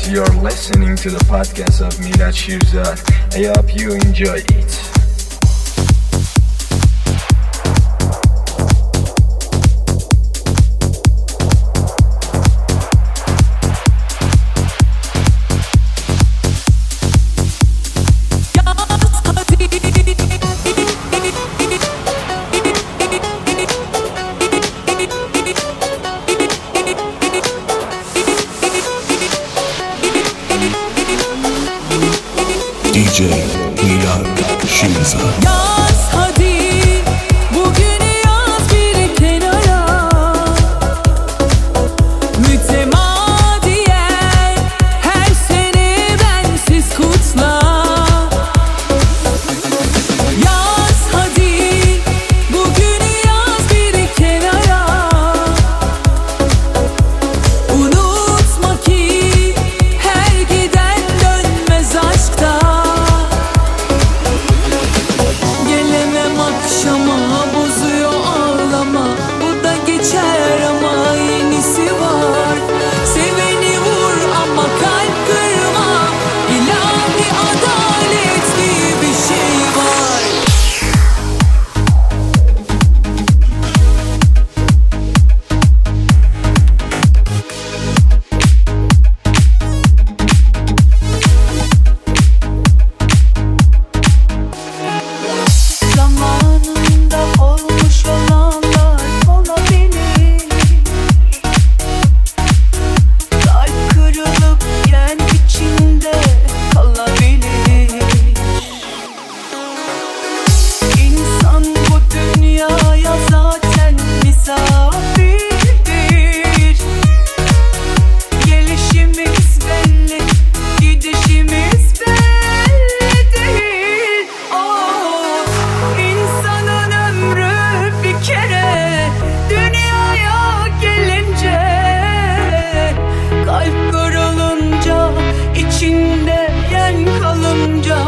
you're listening to the podcast of Milad Shirzad. I hope you enjoy it. DJ Milad Shirzad. Yaz hadi bugünü yaz bir kenara, mütemadiyen her sene bensiz kutla. Yaz hadi bugünü yaz bir kenara, unutma ki her giden dönmez aşkta. Gelemem akşama, bozuyor ağlama, bu da geçer ama yenisi var. Seveni vur ama kalp kırma, ilahi adalet diye bir şey var. Zamanında olmuş olanlar olabilir. Kalp kırılıp yen içinde kalabilir. İnsan bu dünyaya zaten misafirdir. Gelişimiz belli, gidişimiz belli değil. İnsanın ömrü bir kere, dünyaya gelince kalp kırılınca, içinde yen kalınca.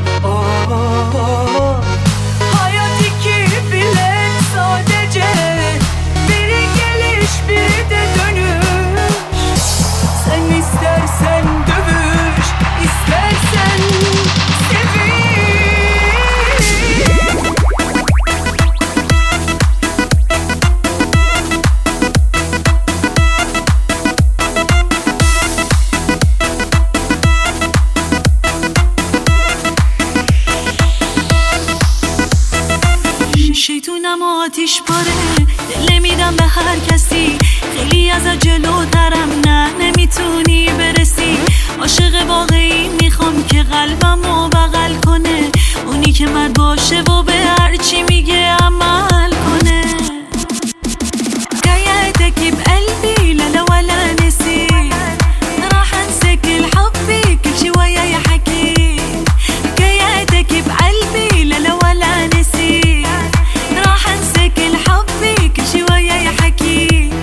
Hayat iki bilet sadece, biri geliş biri de dönüş. Sen istersen dövüş, istersen sevin. شیطونم و آتیش پاره، دل میدم به هر کسی. خیلی از جلوترم، نه نمیتونی برسی. عاشق واقعی میخوام که قلبمو بغل کنه، اونی که مرد باشه و به هر چی میگه عمل کنه. حكاياتك بقلبي لا لا ولا نسيت، راح انساك الحب كل شوية يحكي. حكاياتك بقلبي لا لا ولا نسيت، راح انساك الحب كل شوية يحكي.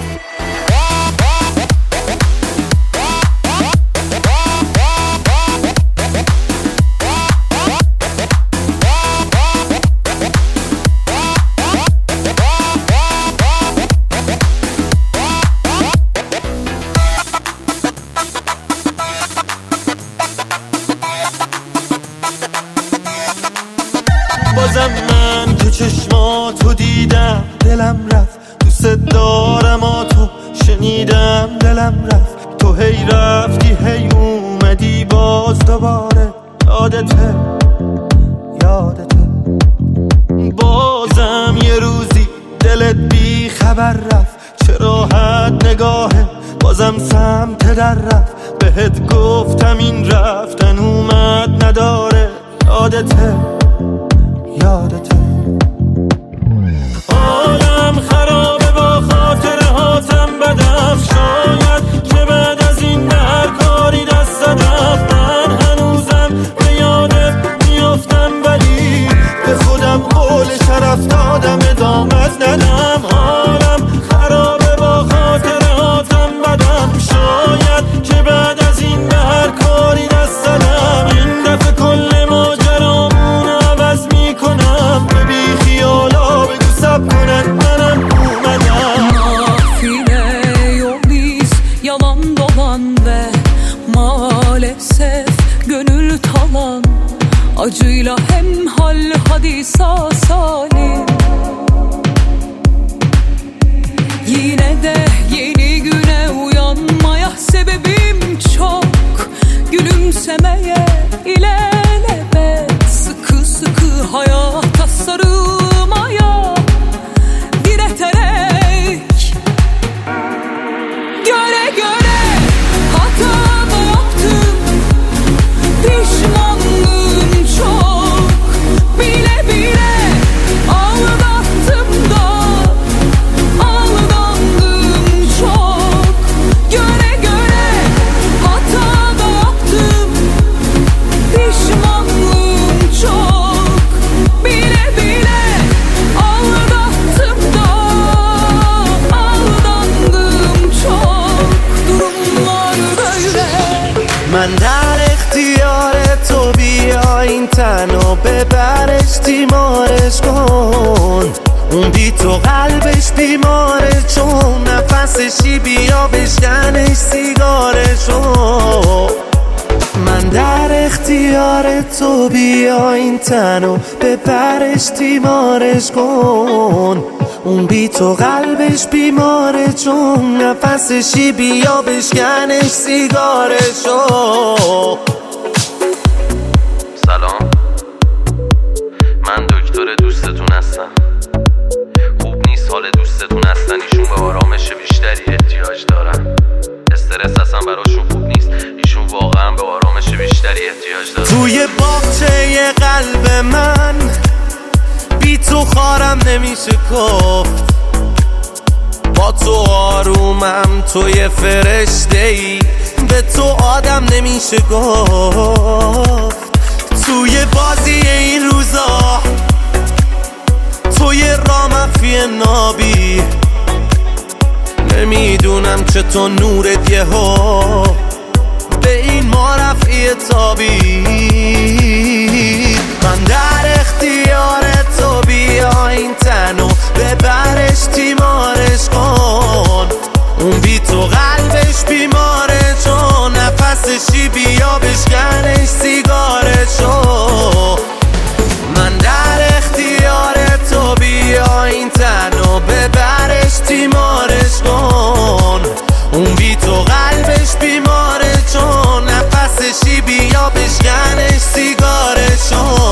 بازم من که چشماتو دیدم دلم رفت، دوست دارم آتو شنیدم دلم رفت. تو هی رفتی هی اومدی باز دوباره، یادته بازم یه روزی دلت بی خبر رفت. چه راحت نگاهه بازم سمت در رفت. بهت گفتم این رفتن اومد نداره، یادته حالم خرابه با خاطره هاتم بدم. شاید که بعد از این به هر کاری دست زدم. من هنوزم به یادت میافتم، ولی به خودم قول شرف دادم ادامت ندم. حالم خرابه با خاطره هاتم بدم. شاید که بعد از این به هر کاری دست زدم. این دفعه کل ماجرامون عوض میکنم. به بی خیالا بگو سب کنن منم اومدم. Nafile yol biz yalan dolan ve di sasali. Yine de yeni güne uyanmaya sebebim çok. Gülümsemeye ilelebet, sıkı sıkı hayata sarılmaya direterek. Göre göre hata da yaptım, pişmanlığım çok. Bile bile aldattım da aldandım çok. Göre göre hata da yaptım, pişmanlığım çok. Bile bile aldattım da aldandım çok. Durumlar böyle. من در اختیار تو، بیا این تن و ببرش تیمارش کن. اون بی تو قلبش بیماره، چون نفسشی بیا بشکنش سیگارشو. من در اختیار تو، بیا این تن و ببرش تیمارش کن. اون بی تو قلبش بیماره، چون نفسشی بیا بشکنش سیگارشو. سلام، من دکتر دوستتون هستم. خوب نیست حال دوستتون هستن، ایشون به آرامش بیشتری احتیاج دارن. استرس اصلا براشون خوب نیست، ایشون واقعا به آرامش بیشتری احتیاج دارن. توی باغچه قلب من بی تو خارم نمیشه گفت. با تو آرومم، توی فرشته‌ای، به تو آدم نمیشه گفت. توی بازی این روزا، توی رامفی نابی، نمیدونم چطور نورت یهو به این ما رفعی تابی. من در اختیار تو، بیا این تنو ببرش تیمارش کن. اون بی تو قلبش بیماره، چون نفسشی بیا بشکنش سیگارشو. من در اختیار تو، بیا این تنو ببرش تیمارش کن. اون بی تو قلبش بیماره، چون نفسشی بیا بشکنش سیگارشو.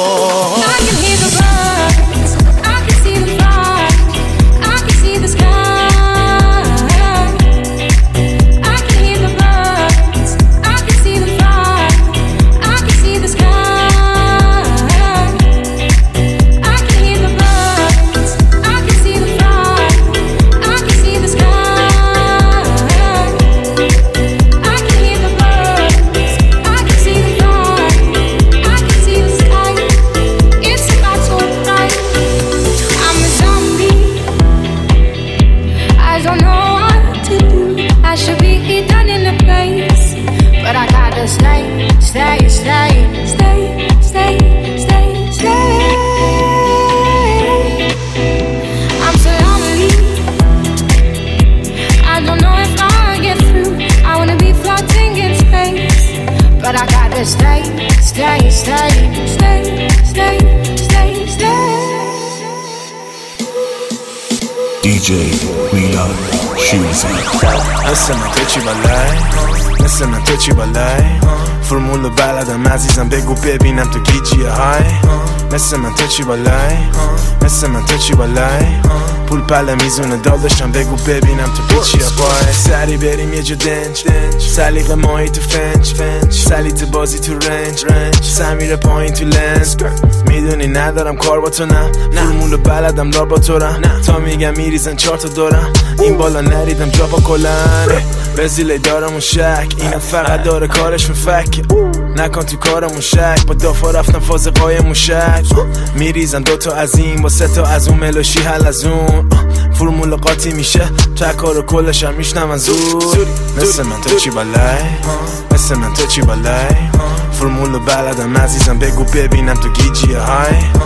DJ میلاد شیرزا. مثل من تو چی بلای، مثل من تو چی بلای. فرمولو بلدم عزیزم، بگو ببینم تو گیجیه های. مثل من تو چی بلای، مثل من تو چی بلای. پول پله میزونه داداشم، بگو ببینم تو پیچیه بای. سری بریم یه جا دنج، سلیقه ماهی تو فنج، سلیت بازی تو رنج، سمیره پایین تو لنز. میدونی ندارم کار با تو، نه فرمولو بلدم دار با تو رم. تا میگم میریزن 4 تا دورم، این بالا نریدم جا با کلن. بزیله دارمون شک، اینم فقط داره کارشون فک. نکن تو کارمون شک، با دافا رفتم فاز قایمون شک. میریزن 2 تا از این با 3 تا از اون، ملوشی حل از اون. فرمول قاطی میشه، تکار و کلش هم میشنم از زور. مثل من تو چی بلای، مثل من تو چی بلای. فرمولو بلدم عزیزم، بگو ببینم تو گیجیه های.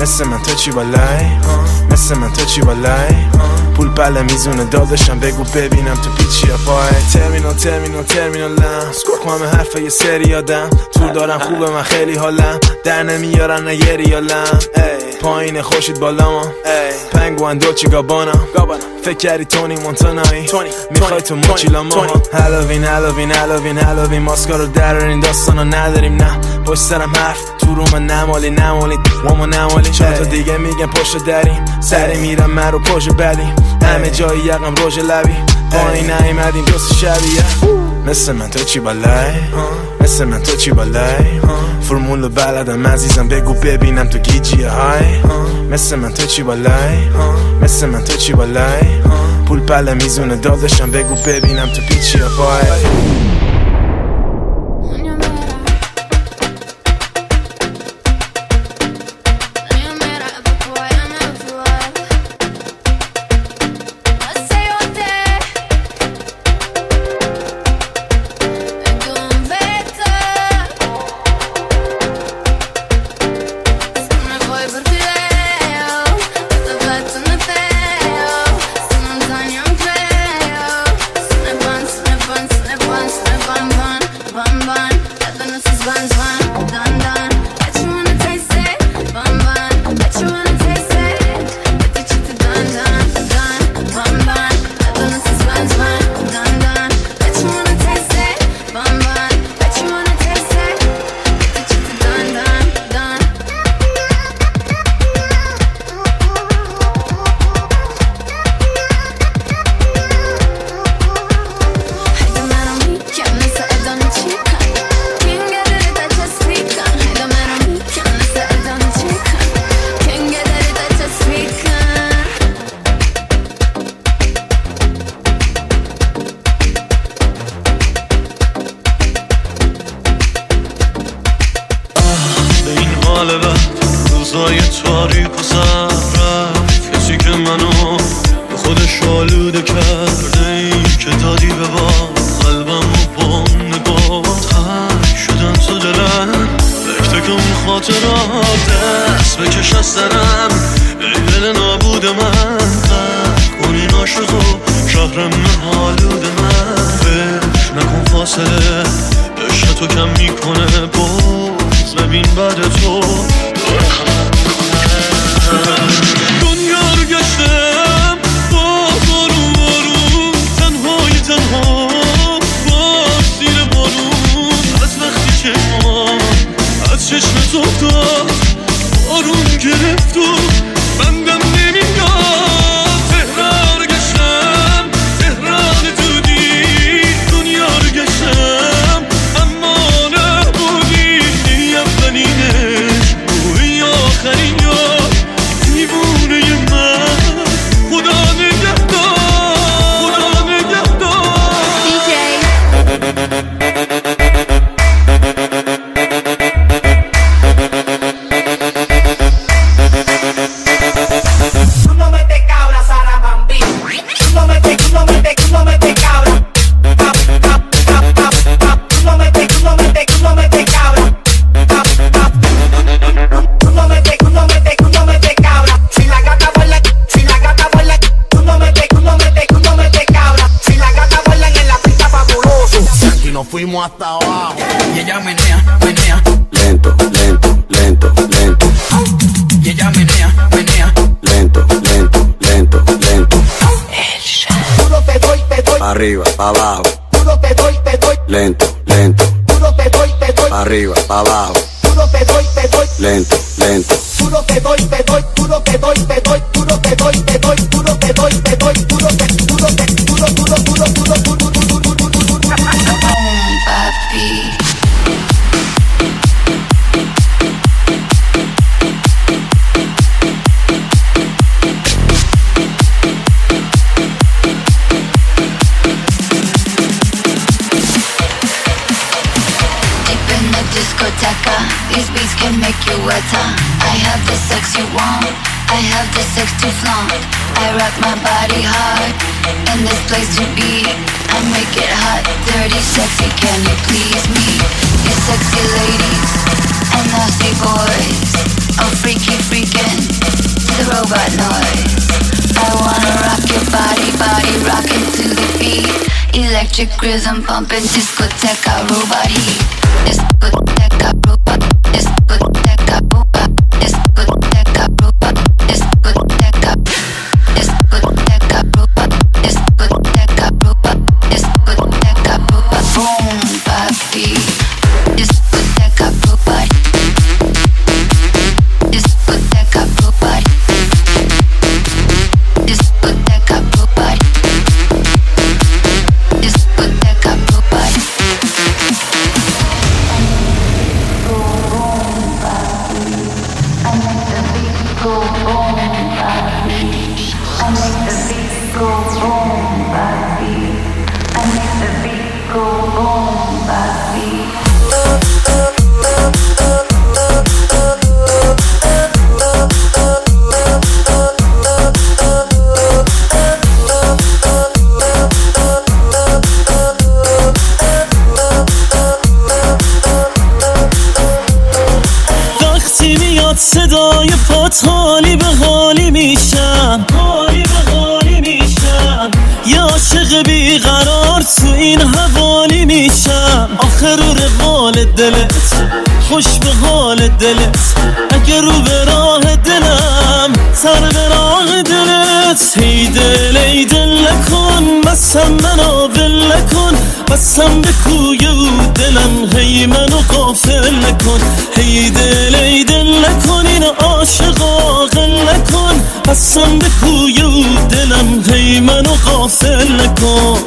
مثل من تو چی بالای مثل من تو چی بالای پول بله میزونه داداشم بگو ببینم تو پیچی پای ترمینالم سکوک همه حرفه یه سری آدم طول دارم خوبه من خیلی حالم در نمیارن نه ریالم پایین خوشید بالام پنگوان دولچی گابانا فکر کردی تونی مونتانایی میخوای تو موچیلاما هالوین ماسکارو درارین داستانو نداریم نه پشت سرم حرف تو رو من نمالی وامو نمالی چند تا دیگه میگن پشت دریم سری میرم من رو پشت بدیم همه جایی یقم روژ لبی پایین نیمدیم دوست شبیه مثل من تو چی بالای مثل من تو چی بالای فرمولو بلدم عزیزم بگو ببینم تو گیجیه های مثل من تو چی بالای مثل من تو چی بالای پول پله میزونه داداشم بگو ببینم تو پیچیه پای روزای تاریک و سرف کسی که منو به خودش آلوده کرده ای که دادی به با قلبم و با نگاه تک شدن تو دلم بکته که اون خاطرات دست بکش از سرم ای دل نابود من تک کنی ناشد و شهرم آلود من بش نکن فاصله عشق تو کم میکنه باز ببین بعد تو دنیا رو گشتم با بارون تنها با سیر بارون از وقتی که ما از چشمت افتاد بارون گرفت و بندم نمیاد تهران رو گشتم تهران دودی دنیا رو گشتم اما نبودی ای اولینش ای آخرین یار دیوونه من خدا نگهدار خدا نگهدار Nos fuimos hasta abajo y ella menea, lento, lento, lento, lento. y ella menea, lento, lento, lento, lento. Puro te doy, Pa' arriba, pa' abajo. puro te doy, Lento, lento. puro te doy, Pa' arriba, pa' abajo. puro te doy, Lento, lento. puro te doy, puro te doy, puro te doy, puro te doy, puro te, papi. Discoteca, these beats can make you wetter. I have the sex you want, I have the sex to flaunt. I rock my body hard, in this place to be. I make it hot, dirty, sexy, can you please me? You sexy ladies, and nasty boys, oh freaky freakin'. electric rhythm pumping, discoteca robot heat. Discoteca robot, discoteca robot, discoteca robot, discoteca, discoteca robot, discoteca robot, discoteca robot, boom, papi. Discoteca robot, discoteca robot, discoteca robot, discoteca robot. وقتی میاد صدای پات حالی به حالی میشم، حالی به حالی میشم. یه عاشق بیقرار تو این حوالی میشم. آخر رو روال دلت، خوش به حال دلت. اگر رو به راه دلم، سر به راه دلت. هی دل ای دل نکن، بسم منو ول نکن. بسم به کوی او دلم، هی منو غافل نکن. هی دل ای دل نکن، این عاشقا غل نکن. بسم به کوی او دلم، هی منو غافل نکن.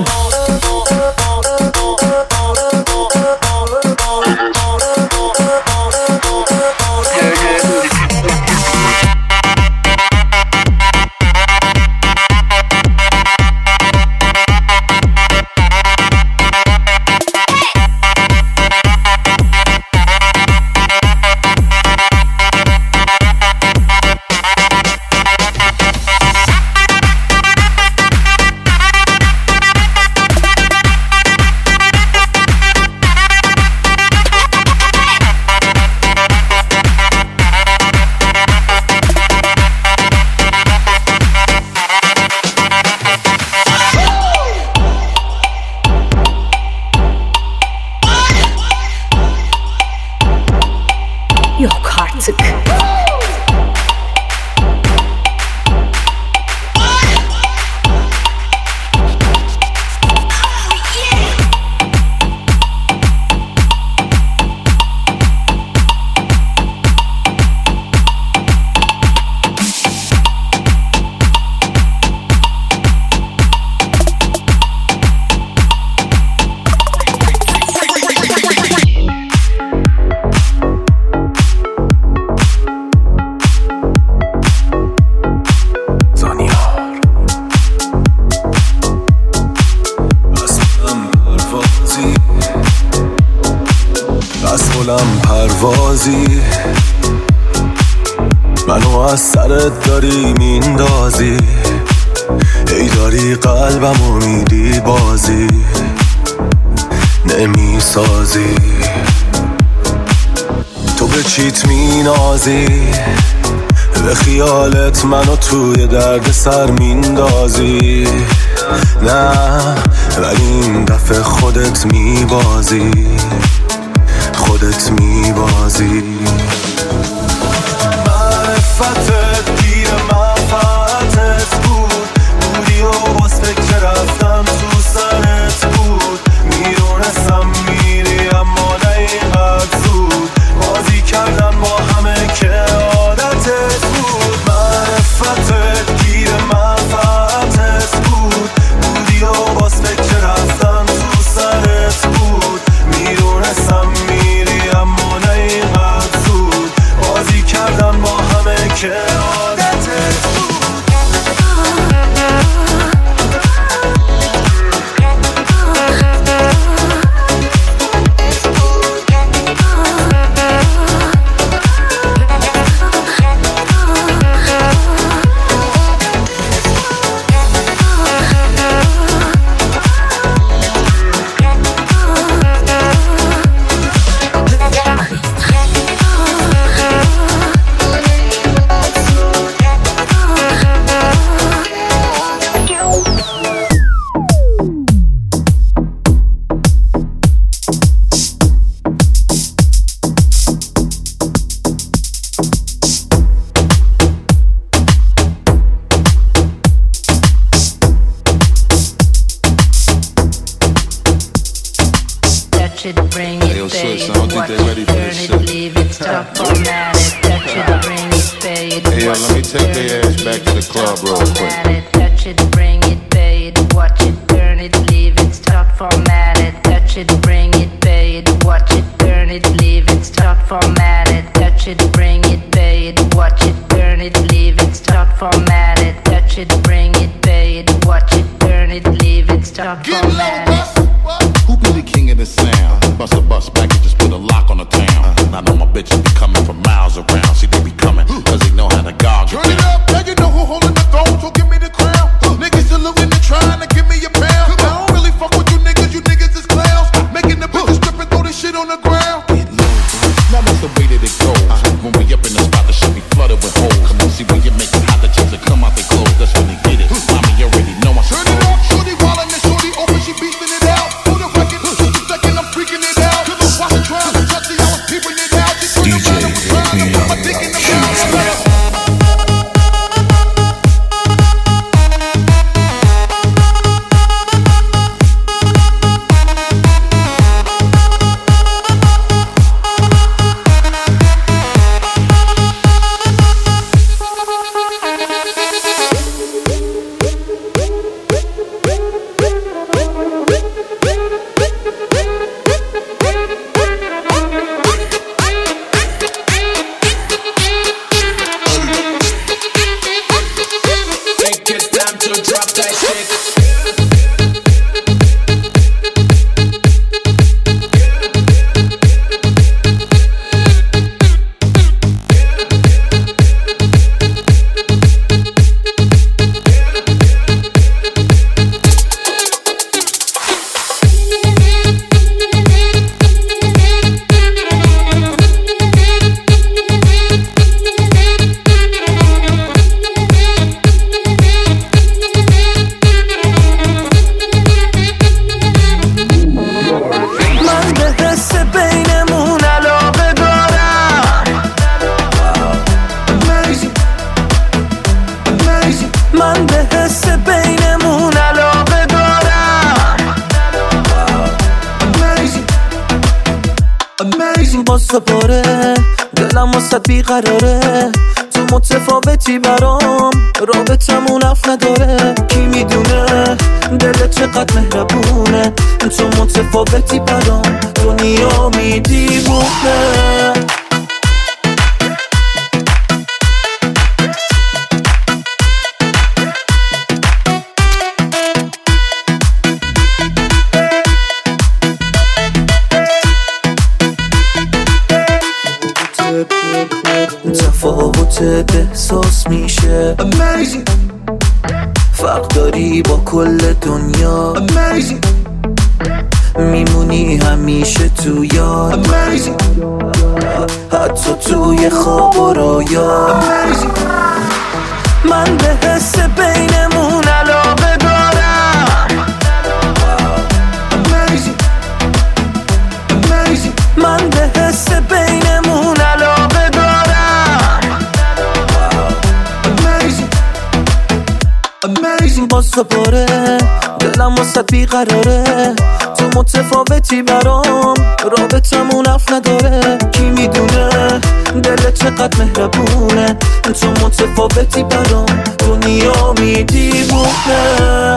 Yok artık. پروازی منو از سرت داری میندازی، ای داری قلبمو میدی بازی نمیسازی. تو به چیت مینازی، به خیالت منو توی درد سر میندازی. نه ولی این دفعه خودت میبازی، خودت میبازی. معرفتت گیر منفعتت بود، بودی و باز فکر رفتم تو سرت بود. میدونستم میری اما نه اینقدر زود، بازی کردن با همه که عادتت بود. معرفتت گیر منفعتت بود، بودی و باز فکر رفتم تو سرت بود. میدونستم میری اما نه اینقدر زود، بازی کردن با همه که عادتت بود. Hey, yo, let me take their ass back to the club real quick. Touch it, bring it, pay it, watch it, turn it, leave it, start formatted. Touch it, bring it, pay it, watch it, turn it, leave it, start formatted. Touch it, bring it, pay it, watch it, turn it, leave it, start formatted. Touch it, bring it, pay it, watch it, turn it, leave it, start formatted. Who be the king of the sound? Bust a bus back and just put a lock on the town. Now know my bitches be coming from miles around. See they be coming, cause they know how to gouge it. Turn it up, now you know who holding the throne, so give me the crown. Niggas saluting and trying to give me a pound. I don't really fuck with you niggas is clowns. Making the bitches strip and throw this shit on the ground. Now that's the way that it goes. When we up in the spot, the shit be flooded with holes. See when you make it hot, the chicks that come out they clothes. That's when they get it. Mommy, you already know I turn it up, shorty wildin' and shorty open, she beastin' it out. For the record, just a second, I'm freaking it out. Cause I'm watching trials and Jesse, I was peeping it out. DJ, my dick in the mouth. بیقراره تو متفاوتی برام رابطمون اف نداره کی میدونه دلت چقدر مهربونه تو متفاوتی برام دنیا میدیونه تفاوت احساس میشه Amazing. فرق داری با کل دنیا Amazing. میمونی همیشه تو یاد Amazing. حتی توی خواب و رویا Amazing. من به حس بینمون علاقه دارم Amazing. Amazing. من به حس بینمون علاقه دارم Amazing. باز دوباره دلم واسه بیقراره تو متفاوتی برام رابطمون اف نداره کی میدونه دلت چقدر مهربونه تو متفاوتی برام دنیا میدیونه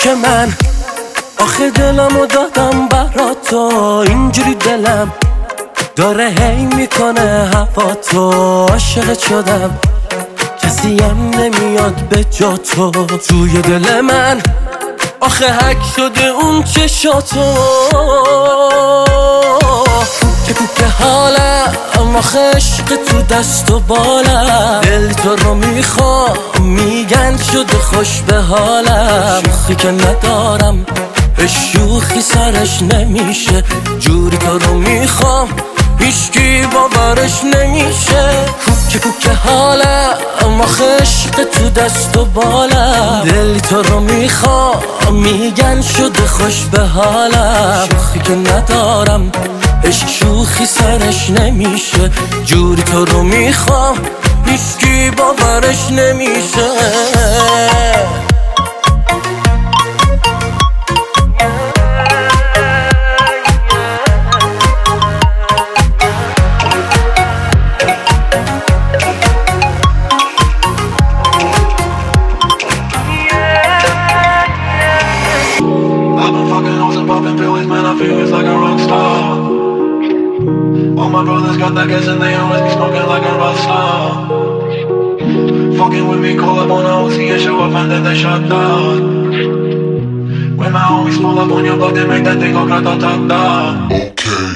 که من آخه دلمو دادم برا تو، اینجوری دلم داره هی میکنه هوا تو. عاشقت شدم کسی هم نمیاد به جا تو، توی دل من آخه حک شده اون چشاتو. که حالم آخه عشق تو دست و بالم، دل تو رو میخوام میگن شده خوش به حالم. شوخی که ندارم شوخی سرش نمیشه، جوری تو رو میخوام هیچکی باورش نمیشه. کوکه حالم آخه عشق تو دست و بالم، دل تو رو میخوام میگن شده خوش به حالم. شوخی که ندارم عشق شوخی سرش نمیشه، جوری تو رو میخوام هیچکی باورش نمیشه. All my brothers got that gas and they always be smoking like a rock star. Fucking with me, call up on a OC and show up and then they shut down. When my homies pull up on your block, they make that thing go grata-ta-ta. Okay.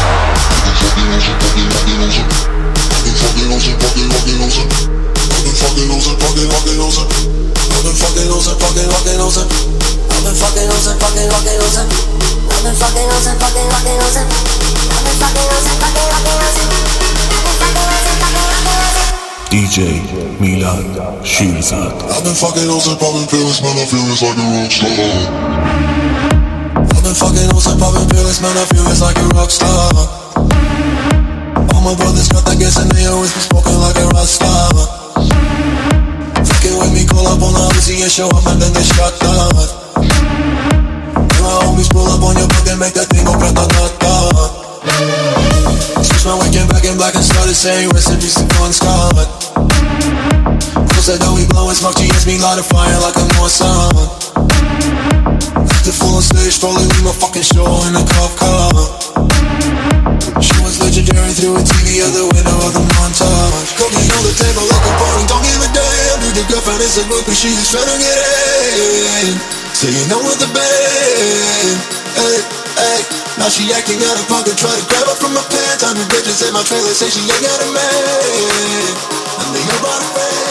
DJ Milad Shirzad. I've been fucking hoes and popping pills, man, I feel it's like a rock star. I've been fucking hoes and popping pills, man, I feel it's like a rock star. All my brothers got that gas and they always be smoking like a rock star. Fucking with me, call up on the Uzi and show up and then they shut down. When my homies pull up on your block, they make that thing go grata-ta-ta. Switch my weekend back in black and started saying recipes to Bon Scott. Cause I know we blowin' smoke, GS me light a fire like I'm on sun. The full on stage, probably leave my fucking show in a cop car. She was legendary through a TV out the window of the montage. Cooking on the table like a party, don't give a damn. Dude, your girlfriend is a groupie, she just tryna get in. Say you know with the band, hey, hey. Now she acting out of pocket, try to grab her from my pants. I'm the bitches in my trailer, say she ain't got a man, and they about a friend.